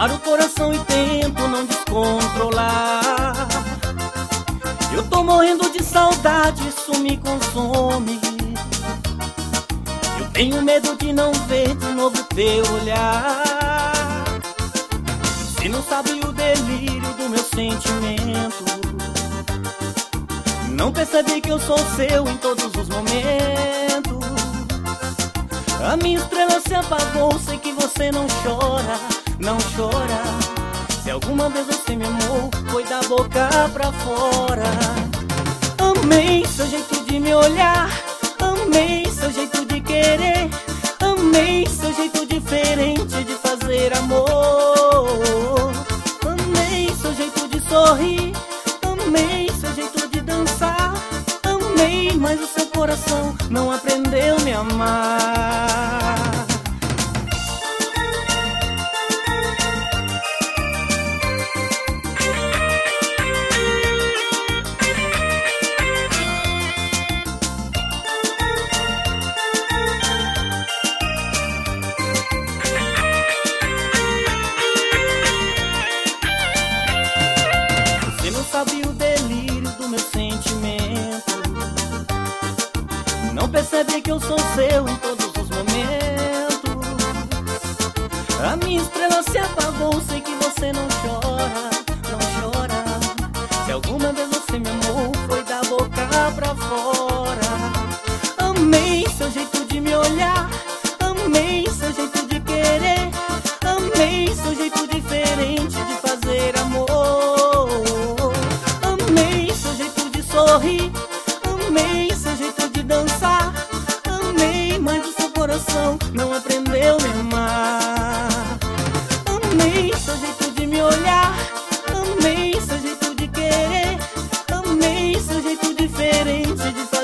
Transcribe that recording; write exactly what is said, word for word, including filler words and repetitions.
Paro o coração e tento não descontrolar. Eu tô morrendo de saudade, isso me consome. Eu tenho medo de não ver de novo teu olhar. Você não sabe o delírio do meu sentimento. Não percebe que eu sou seu em todos os momentos. A minha estrela se apagou, sei que você não chora, não chora. Se alguma vez você me amou, foi da boca pra fora. Amei seu jeito de me olhar, amei seu jeito de querer, amei seu jeito diferente de fazer amor. Amei seu jeito de sorrir, amei seu jeito de dançar, amei, mas o seu coração não aprendeu a me amar. Você não sabe o delírio do meu sentimento. Não percebe que eu sou seu em todos os momentos. A minha estrela se apagou, sei que você não chora, não chora. Se alguma vez você me amou, foi da boca pra fora. Amei seu jeito de me olhar, amei seu jeito de querer, amei seu jeito diferente de fazer amor. Amei seu jeito de sorrir, amei seu jeito de dançar, amei, mas o seu coração não aprendeu a me amar. Amei seu jeito de me olhar, amei seu jeito de querer, amei seu jeito diferente de fazer